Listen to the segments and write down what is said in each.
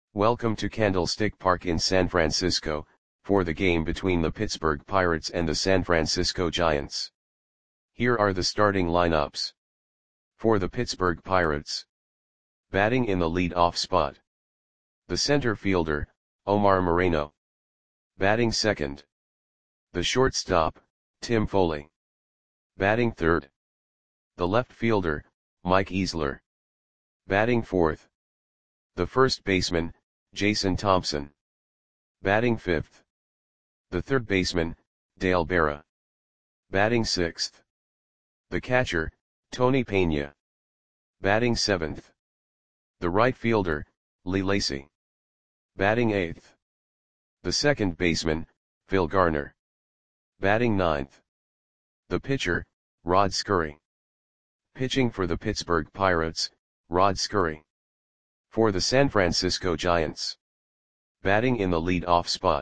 Welcome to Candlestick Park in San Francisco, for the game between the Pittsburgh Pirates and the San Francisco Giants. Here are the starting lineups. For the Pittsburgh Pirates. Batting in the lead-off spot. The center fielder, Omar Moreno. Batting second. The shortstop, Tim Foley. Batting third. The left fielder, Mike Easler. Batting fourth. The first baseman, Jason Thompson. Batting fifth. The third baseman, Dale Berra. Batting sixth. The catcher, Tony Pena. Batting seventh. The right fielder, Lee Lacy. Batting eighth. The second baseman, Phil Garner. Batting ninth. The pitcher, Rod Scurry. Pitching for the Pittsburgh Pirates, Rod Scurry. For the San Francisco Giants. Batting in the lead-off spot.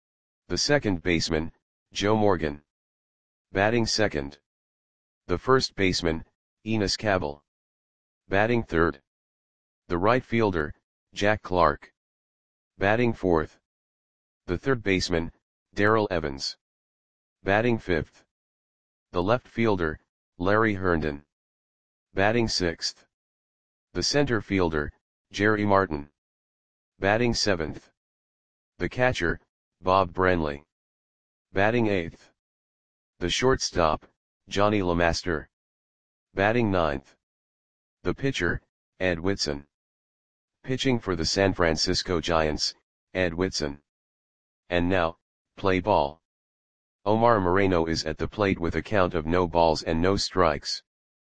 The second baseman, Joe Morgan. Batting second. The first baseman, Enos Cabell. Batting third. The right fielder, Jack Clark. Batting fourth. The third baseman, Darrell Evans. Batting fifth. The left fielder, Larry Herndon. Batting sixth. The center fielder, Jerry Martin. Batting seventh. The catcher, Bob Branley. Batting eighth. The shortstop, Johnny LeMaster. Batting ninth. The pitcher, Ed Whitson. Pitching for the San Francisco Giants, Ed Whitson. And now, play ball. Omar Moreno is at the plate with a count of no balls and no strikes.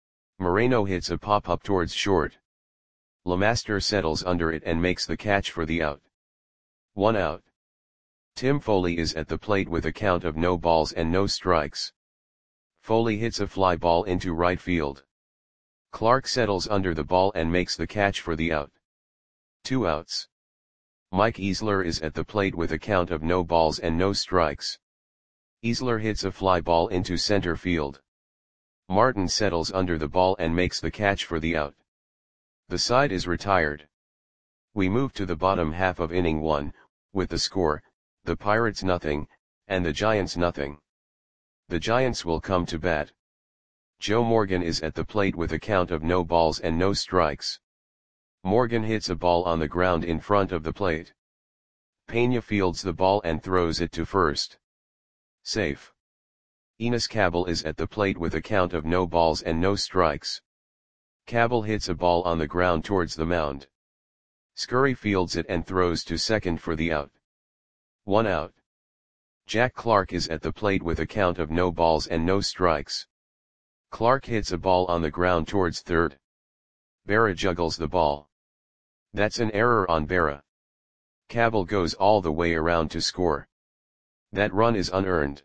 Moreno hits a pop-up towards short. LeMaster settles under it and makes the catch for the out. 1 out. Tim Foley is at the plate with a count of no balls and no strikes. Foley hits a fly ball into right field. Clark settles under the ball and makes the catch for the out. 2 outs. Mike Easler is at the plate with a count of no balls and no strikes. Easler hits a fly ball into center field. Martin settles under the ball and makes the catch for the out. The side is retired. We move to the bottom half of inning 1, with the score, the Pirates nothing, and the Giants nothing. The Giants will come to bat. Joe Morgan is at the plate with a count of no balls and no strikes. Morgan hits a ball on the ground in front of the plate. Pena fields the ball and throws it to first. Safe. Enos Cabell is at the plate with a count of no balls and no strikes. Cabell hits a ball on the ground towards the mound. Scurry fields it and throws to second for the out. 1 out. Jack Clark is at the plate with a count of no balls and no strikes. Clark hits a ball on the ground towards third. Berra juggles the ball. That's an error on Berra. Cabell goes all the way around to score. That run is unearned.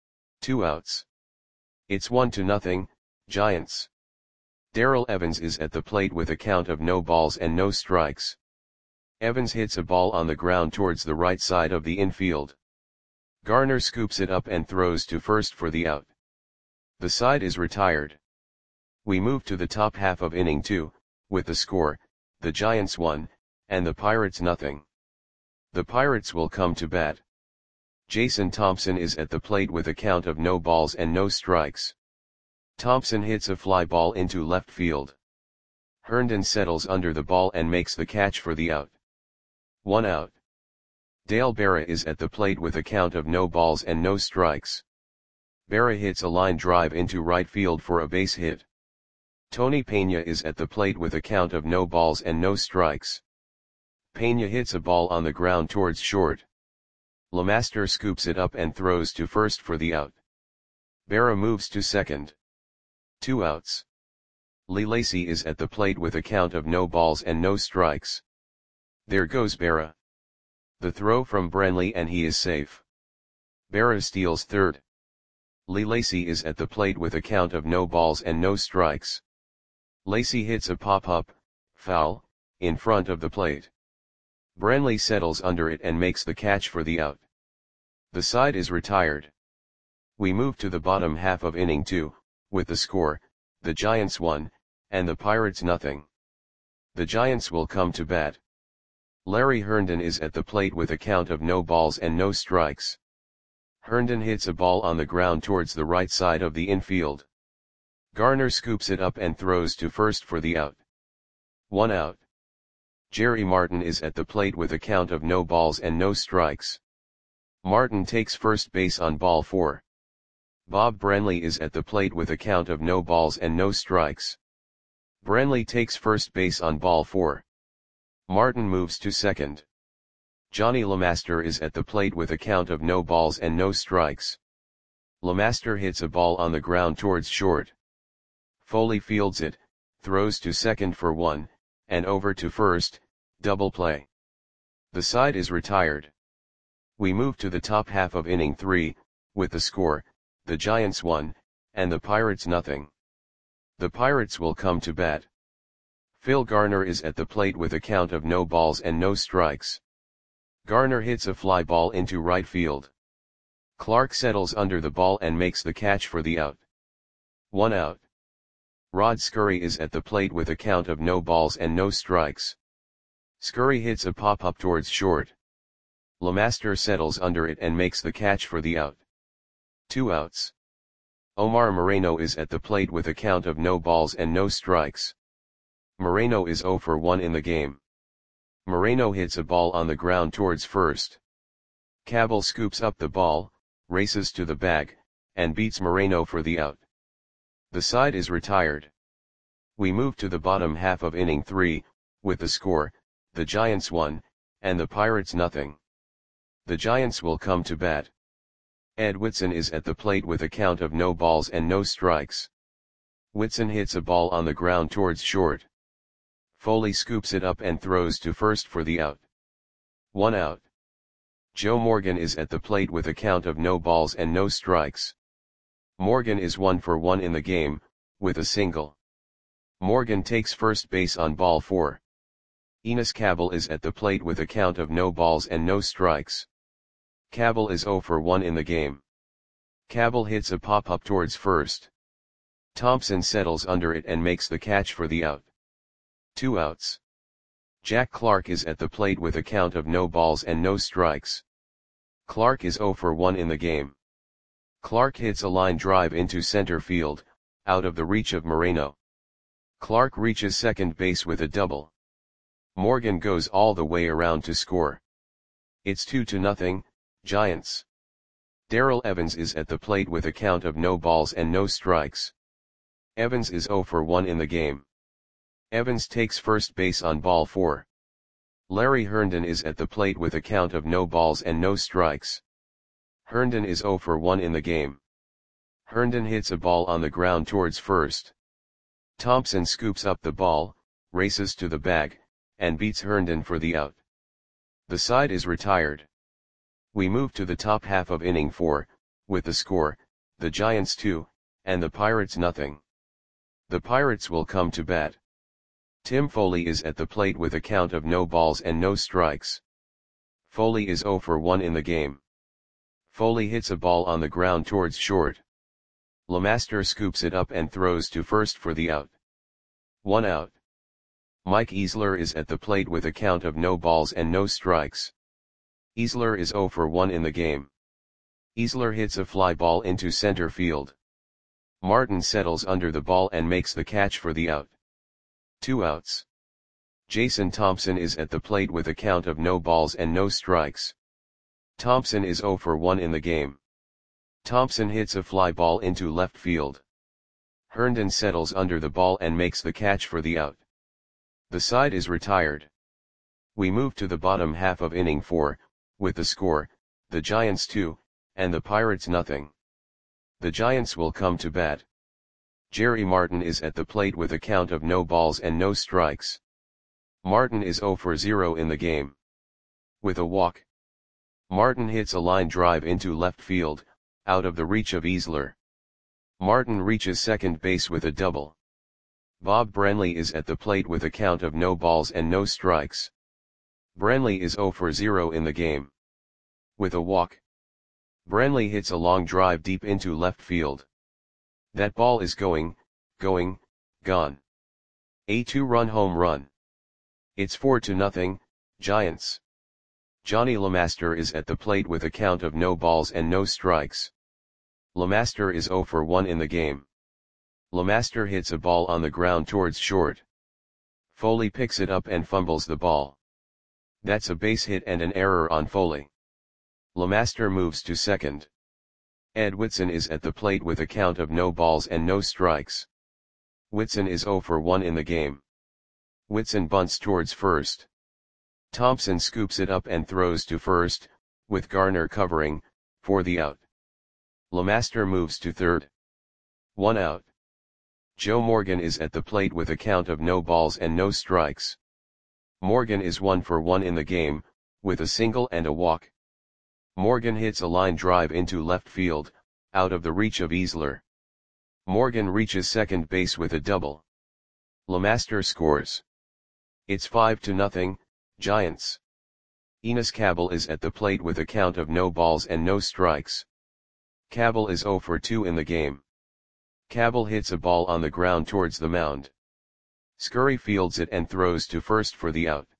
2 outs. It's 1-0, Giants. Darrell Evans is at the plate with a count of no balls and no strikes. Evans hits a ball on the ground towards the right side of the infield. Garner scoops it up and throws to first for the out. The side is retired. We move to the top half of inning 2, with the score, the Giants 1, and the Pirates nothing. The Pirates will come to bat. Jason Thompson is at the plate with a count of no balls and no strikes. Thompson hits a fly ball into left field. Herndon settles under the ball and makes the catch for the out. 1 out. Dale Berra is at the plate with a count of no balls and no strikes. Berra hits a line drive into right field for a base hit. Tony Pena is at the plate with a count of no balls and no strikes. Pena hits a ball on the ground towards short. LeMaster scoops it up and throws to first for the out. Berra moves to second. 2 outs. Lee Lacy is at the plate with a count of no balls and no strikes. There goes Berra. The throw from Branley and he is safe. Berra steals third. Lee Lacy is at the plate with a count of no balls and no strikes. Lacy hits a pop-up, foul, in front of the plate. Branley settles under it and makes the catch for the out. The side is retired. We move to the bottom half of inning 2, with the score, the Giants 1, and the Pirates nothing. The Giants will come to bat. Larry Herndon is at the plate with a count of no balls and no strikes. Herndon hits a ball on the ground towards the right side of the infield. Garner scoops it up and throws to first for the out. 1 out. Jerry Martin is at the plate with a count of no balls and no strikes. Martin takes first base on ball 4. Bob Branley is at the plate with a count of no balls and no strikes. Branley takes first base on ball 4. Martin moves to second. Johnny LeMaster is at the plate with a count of no balls and no strikes. LeMaster hits a ball on the ground towards short. Foley fields it, throws to second for 1, and over to first, double play. The side is retired. We move to the top half of inning 3, with the score, the Giants 1, and the Pirates nothing. The Pirates will come to bat. Phil Garner is at the plate with a count of no balls and no strikes. Garner hits a fly ball into right field. Clark settles under the ball and makes the catch for the out. 1 out. Rod Scurry is at the plate with a count of no balls and no strikes. Scurry hits a pop-up towards short. LeMaster settles under it and makes the catch for the out. 2 outs. Omar Moreno is at the plate with a count of no balls and no strikes. Moreno is 0 for 1 in the game. Moreno hits a ball on the ground towards first. Cabell scoops up the ball, races to the bag, and beats Moreno for the out. The side is retired. We move to the bottom half of inning 3, with the score, the Giants 1, and the Pirates nothing. The Giants will come to bat. Ed Whitson is at the plate with a count of no balls and no strikes. Whitson hits a ball on the ground towards short. Foley scoops it up and throws to first for the out. 1 out. Joe Morgan is at the plate with a count of no balls and no strikes. Morgan is 1 for 1 in the game, with a single. Morgan takes first base on ball 4. Enos Cabell is at the plate with a count of no balls and no strikes. Cabell is 0 for 1 in the game. Cabell hits a pop-up towards first. Thompson settles under it and makes the catch for the out. 2 outs. Jack Clark is at the plate with a count of no balls and no strikes. Clark is 0 for 1 in the game. Clark hits a line drive into center field, out of the reach of Moreno. Clark reaches second base with a double. Morgan goes all the way around to score. It's 2-0, Giants. Darrell Evans is at the plate with a count of no balls and no strikes. Evans is 0 for 1 in the game. Evans takes first base on ball 4. Larry Herndon is at the plate with a count of no balls and no strikes. Herndon is 0 for 1 in the game. Herndon hits a ball on the ground towards first. Thompson scoops up the ball, races to the bag, and beats Herndon for the out. The side is retired. We move to the top half of inning 4, with the score, the Giants 2, and the Pirates nothing. The Pirates will come to bat. Tim Foley is at the plate with a count of no balls and no strikes. Foley is 0 for 1 in the game. Foley hits a ball on the ground towards short. LeMaster scoops it up and throws to first for the out. 1 out. Mike Easler is at the plate with a count of no balls and no strikes. Easler is 0 for 1 in the game. Easler hits a fly ball into center field. Martin settles under the ball and makes the catch for the out. 2 outs. Jason Thompson is at the plate with a count of no balls and no strikes. Thompson is 0 for 1 in the game. Thompson hits a fly ball into left field. Herndon settles under the ball and makes the catch for the out. The side is retired. We move to the bottom half of inning 4, with the score, the Giants 2, and the Pirates nothing. The Giants will come to bat. Jerry Martin is at the plate with a count of no balls and no strikes. Martin is 0 for 0 in the game. With a walk. Martin hits a line drive into left field, out of the reach of Easler. Martin reaches second base with a double. Bob Branley is at the plate with a count of no balls and no strikes. Branley is 0 for 0 in the game. With a walk. Branley hits a long drive deep into left field. That ball is gone. A 2-run home run. It's 4-0, Giants. Johnny LeMaster is at the plate with a count of no balls and no strikes. LeMaster is 0 for 1 in the game. LeMaster hits a ball on the ground towards short. Foley picks it up and fumbles the ball. That's a base hit and an error on Foley. LeMaster moves to second. Ed Whitson is at the plate with a count of no balls and no strikes. Whitson is 0 for 1 in the game. Whitson bunts towards first. Thompson scoops it up and throws to first, with Garner covering, for the out. LeMaster moves to third. 1 out. Joe Morgan is at the plate with a count of no balls and no strikes. Morgan is 1 for 1 in the game, with a single and a walk. Morgan hits a line drive into left field, out of the reach of Easler. Morgan reaches second base with a double. LeMaster scores. It's 5-0, Giants. Enos Cabell is at the plate with a count of no balls and no strikes. Cabell is 0 for 2 in the game. Cabell hits a ball on the ground towards the mound. Scurry fields it and throws to first for the out.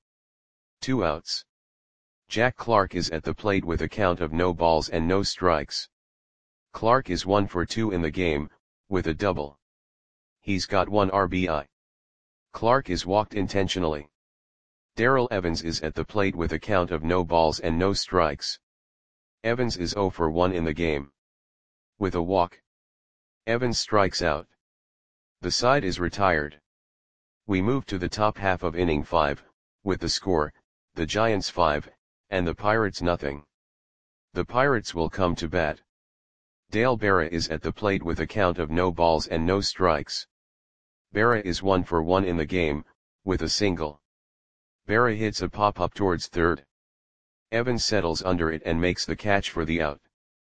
2 outs. Jack Clark is at the plate with a count of no balls and no strikes. Clark is 1 for 2 in the game, with a double. He's got 1 RBI. Clark is walked intentionally. Darrell Evans is at the plate with a count of no balls and no strikes. Evans is 0 for 1 in the game. With a walk. Evans strikes out. The side is retired. We move to the top half of inning 5, with the score, the Giants 5, and the Pirates nothing. The Pirates will come to bat. Dale Berra is at the plate with a count of no balls and no strikes. Berra is 1 for 1 in the game, with a single. Berra hits a pop-up towards third. Evans settles under it and makes the catch for the out.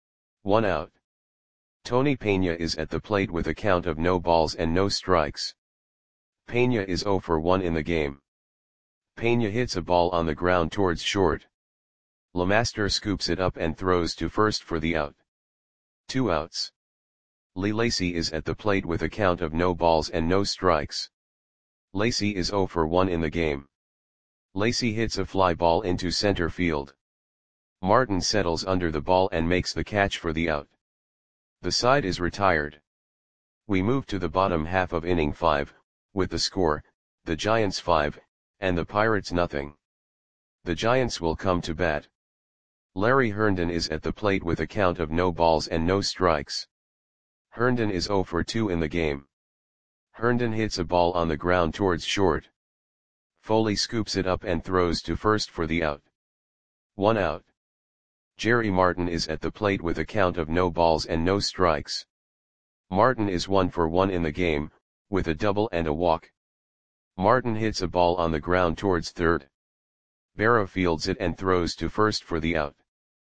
1 out. Tony Pena is at the plate with a count of no balls and no strikes. Pena is 0 for 1 in the game. Pena hits a ball on the ground towards short. LeMaster scoops it up and throws to first for the out. 2 outs. Lee Lacy is at the plate with a count of no balls and no strikes. Lacy is 0 for 1 in the game. Lacy hits a fly ball into center field. Martin settles under the ball and makes the catch for the out. The side is retired. We move to the bottom half of inning 5, with the score, the Giants 5, and the Pirates nothing. The Giants will come to bat. Larry Herndon is at the plate with a count of no balls and no strikes. Herndon is 0 for 2 in the game. Herndon hits a ball on the ground towards short. Foley scoops it up and throws to first for the out. 1 out. Jerry Martin is at the plate with a count of no balls and no strikes. Martin is 1 for 1 in the game, with a double and a walk. Martin hits a ball on the ground towards third. Berra fields it and throws to first for the out.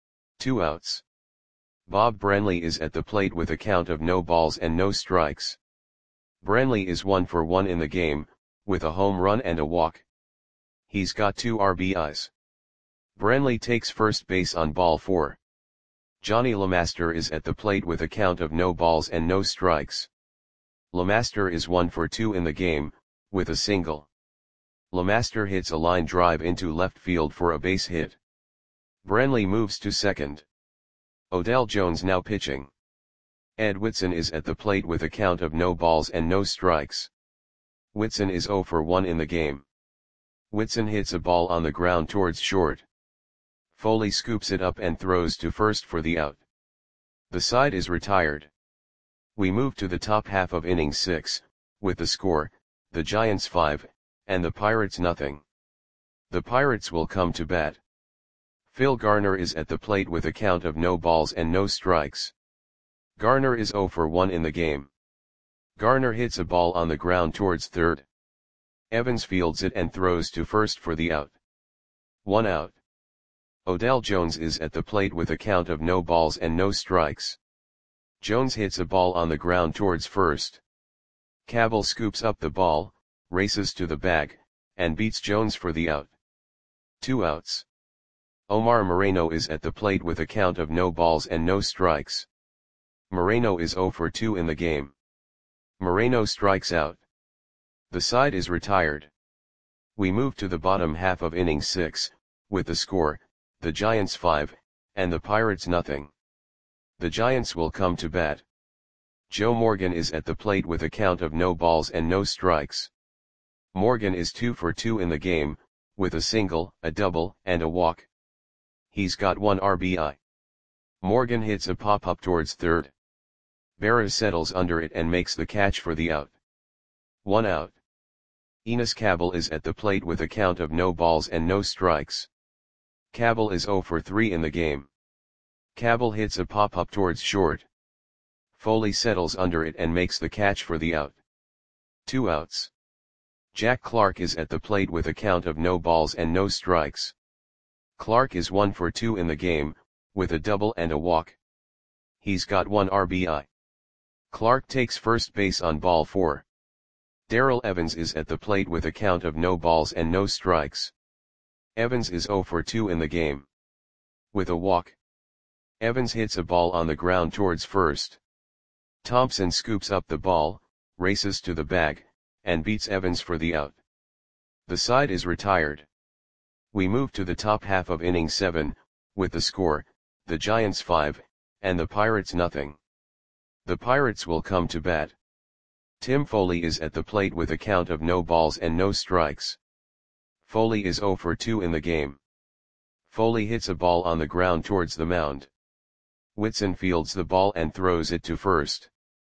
2 outs. Bob Branley is at the plate with a count of no balls and no strikes. Branley is 1 for 1 in the game, with a home run and a walk. He's got 2 RBIs. Branley takes first base on ball 4. Johnny LeMaster is at the plate with a count of no balls and no strikes. LeMaster is 1 for 2 in the game, with a single. LeMaster hits a line drive into left field for a base hit. Branley moves to second. Odell Jones now pitching. Ed Whitson is at the plate with a count of no balls and no strikes. Whitson is 0 for 1 in the game. Whitson hits a ball on the ground towards short. Foley scoops it up and throws to first for the out. The side is retired. We move to the top half of inning 6, with the score, the Giants 5, and the Pirates nothing. The Pirates will come to bat. Phil Garner is at the plate with a count of no balls and no strikes. Garner is 0 for 1 in the game. Garner hits a ball on the ground towards third. Evans fields it and throws to first for the out. 1 out. Odell Jones is at the plate with a count of no balls and no strikes. Jones hits a ball on the ground towards first. Cabell scoops up the ball, races to the bag, and beats Jones for the out. 2 outs. Omar Moreno is at the plate with a count of no balls and no strikes. Moreno is 0 for 2 in the game. Moreno strikes out. The side is retired. We move to the bottom half of inning 6, with the score, the Giants 5, and the Pirates nothing. The Giants will come to bat. Joe Morgan is at the plate with a count of no balls and no strikes. Morgan is 2 for 2 in the game, with a single, a double, and a walk. He's got 1 RBI. Morgan hits a pop-up towards third. Berra settles under it and makes the catch for the out. 1 out. Enos Cabell is at the plate with a count of no balls and no strikes. Cabell is 0 for 3 in the game. Cabell hits a pop-up towards short. Foley settles under it and makes the catch for the out. 2 outs. Jack Clark is at the plate with a count of no balls and no strikes. Clark is 1 for 2 in the game, with a double and a walk. He's got 1 RBI. Clark takes first base on ball 4. Darrell Evans is at the plate with a count of no balls and no strikes. Evans is 0 for 2 in the game. With a walk. Evans hits a ball on the ground towards first. Thompson scoops up the ball, races to the bag, and beats Evans for the out. The side is retired. We move to the top half of inning 7, with the score, the Giants 5, and the Pirates nothing. The Pirates will come to bat. Tim Foley is at the plate with a count of no balls and no strikes. Foley is 0 for 2 in the game. Foley hits a ball on the ground towards the mound. Whitson fields the ball and throws it to first.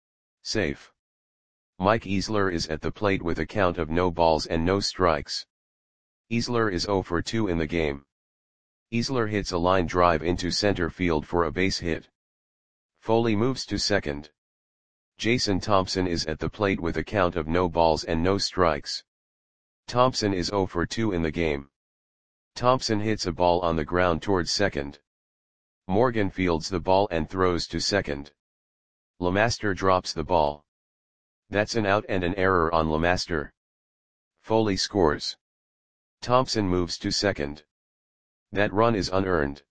Safe. Mike Easler is at the plate with a count of no balls and no strikes. Easler is 0 for 2 in the game. Easler hits a line drive into center field for a base hit. Foley moves to second. Jason Thompson is at the plate with a count of no balls and no strikes. Thompson is 0 for 2 in the game. Thompson hits a ball on the ground towards second. Morgan fields the ball and throws to second. LeMaster drops the ball. That's an out and an error on LeMaster. Foley scores. Thompson moves to second. That run is unearned.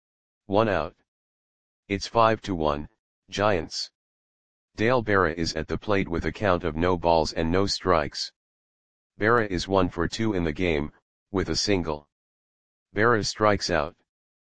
1 out. It's 5-1, Giants. Dale Berra is at the plate with a count of no balls and no strikes. Berra is 1 for 2 in the game, with a single. Berra strikes out.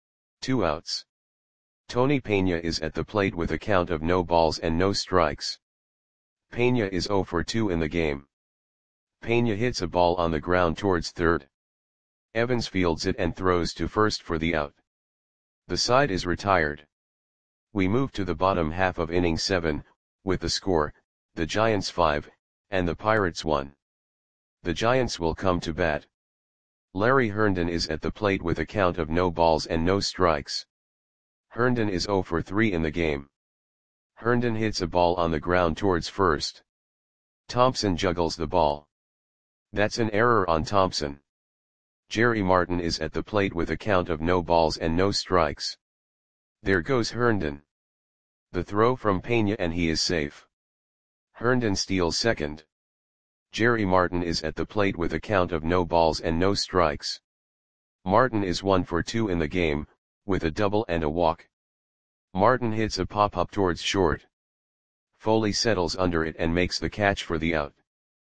2 outs. Tony Peña is at the plate with a count of no balls and no strikes. Peña is 0 for 2 in the game. Peña hits a ball on the ground towards third. Evans fields it and throws to first for the out. The side is retired. We move to the bottom half of inning 7, with the score, the Giants 5, and the Pirates 1. The Giants will come to bat. Larry Herndon is at the plate with a count of no balls and no strikes. Herndon is 0 for 3 in the game. Herndon hits a ball on the ground towards first. Thompson juggles the ball. That's an error on Thompson. Jerry Martin is at the plate with a count of no balls and no strikes. There goes Herndon. The throw from Peña and he is safe. Herndon steals second. Jerry Martin is at the plate with a count of no balls and no strikes. Martin is 1 for 2 in the game, with a double and a walk. Martin hits a pop-up towards short. Foley settles under it and makes the catch for the out.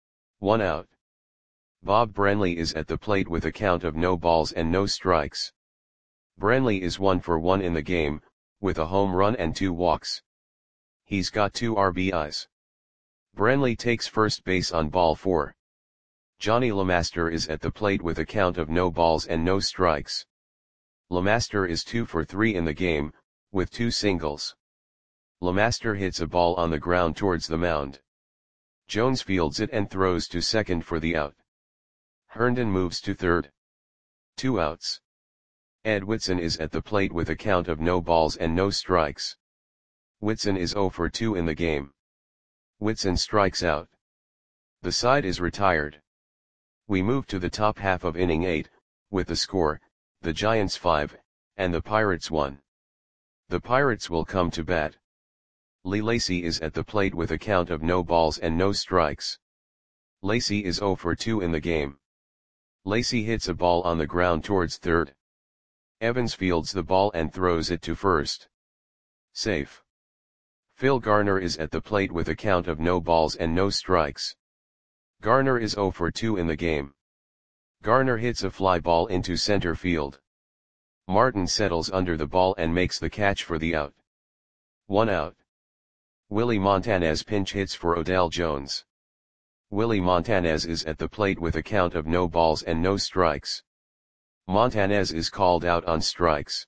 1 out. Bob Brenly is at the plate with a count of no balls and no strikes. Brenly is 1 for 1 in the game, with a home run and 2 walks. He's got 2 RBIs. Brenly takes first base on ball 4. Johnny LeMaster is at the plate with a count of no balls and no strikes. LeMaster is 2 for 3 in the game, with 2 singles. LeMaster hits a ball on the ground towards the mound. Jones fields it and throws to second for the out. Herndon moves to third. 2 outs. Ed Whitson is at the plate with a count of no balls and no strikes. Whitson is 0 for 2 in the game. Whitson strikes out. The side is retired. We move to the top half of inning 8, with the score, the Giants 5, and the Pirates 1. The Pirates will come to bat. Lee Lacy is at the plate with a count of no balls and no strikes. Lacy is 0 for 2 in the game. Lacy hits a ball on the ground towards third. Evans fields the ball and throws it to first. Safe. Phil Garner is at the plate with a count of no balls and no strikes. Garner is 0 for 2 in the game. Garner hits a fly ball into center field. Martin settles under the ball and makes the catch for the out. 1 out. Willie Montanez pinch hits for Odell Jones. Willie Montanez is at the plate with a count of no balls and no strikes. Montanez is called out on strikes.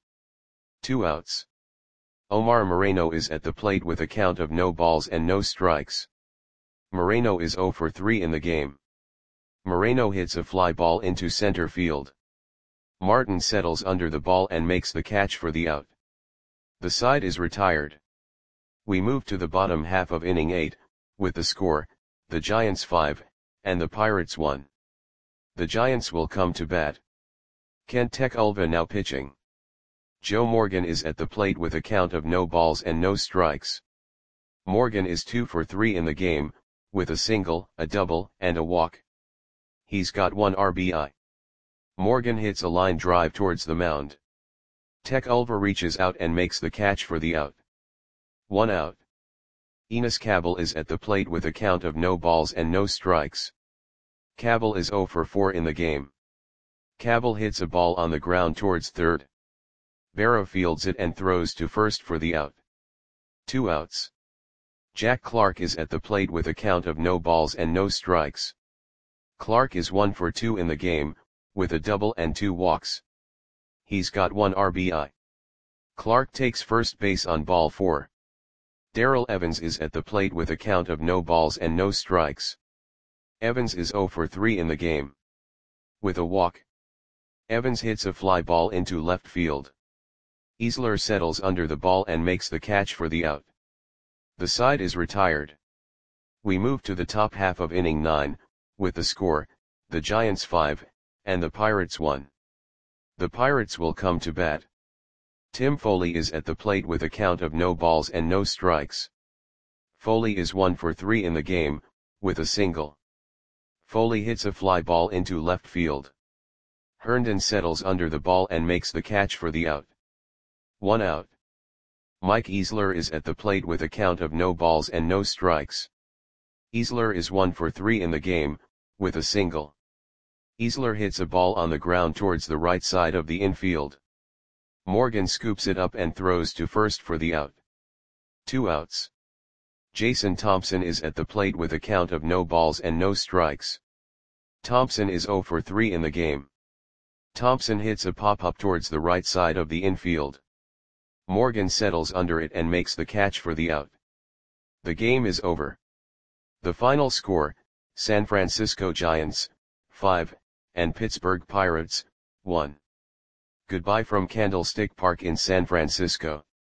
2 outs. Omar Moreno is at the plate with a count of no balls and no strikes. Moreno is 0 for 3 in the game. Moreno hits a fly ball into center field. Martin settles under the ball and makes the catch for the out. The side is retired. We move to the bottom half of inning 8, with the score, the Giants 5, and the Pirates 1. The Giants will come to bat. Kent Tekulve now pitching. Joe Morgan is at the plate with a count of no balls and no strikes. Morgan is 2 for 3 in the game, with a single, a double, and a walk. He's got 1 RBI. Morgan hits a line drive towards the mound. Tekulve reaches out and makes the catch for the out. 1 out. Enos Cabell is at the plate with a count of no balls and no strikes. Cabell is 0 for 4 in the game. Cabell hits a ball on the ground towards third. Barrow fields it and throws to first for the out. 2 outs. Jack Clark is at the plate with a count of no balls and no strikes. Clark is 1 for 2 in the game, with a double and 2 walks. He's got 1 RBI. Clark takes first base on ball 4. Darrell Evans is at the plate with a count of no balls and no strikes. Evans is 0 for 3 in the game. With a walk. Evans hits a fly ball into left field. Easler settles under the ball and makes the catch for the out. The side is retired. We move to the top half of inning 9, with the score, the Giants 5, and the Pirates 1. The Pirates will come to bat. Tim Foley is at the plate with a count of no balls and no strikes. Foley is 1 for 3 in the game, with a single. Foley hits a fly ball into left field. Herndon settles under the ball and makes the catch for the out. 1 out. Mike Easler is at the plate with a count of no balls and no strikes. Easler is 1 for 3 in the game, with a single. Easler hits a ball on the ground towards the right side of the infield. Morgan scoops it up and throws to first for the out. 2 outs. Jason Thompson is at the plate with a count of no balls and no strikes. Thompson is 0 for 3 in the game. Thompson hits a pop-up towards the right side of the infield. Morgan settles under it and makes the catch for the out. The game is over. The final score, San Francisco Giants, 5, and Pittsburgh Pirates, 1. Goodbye from Candlestick Park in San Francisco.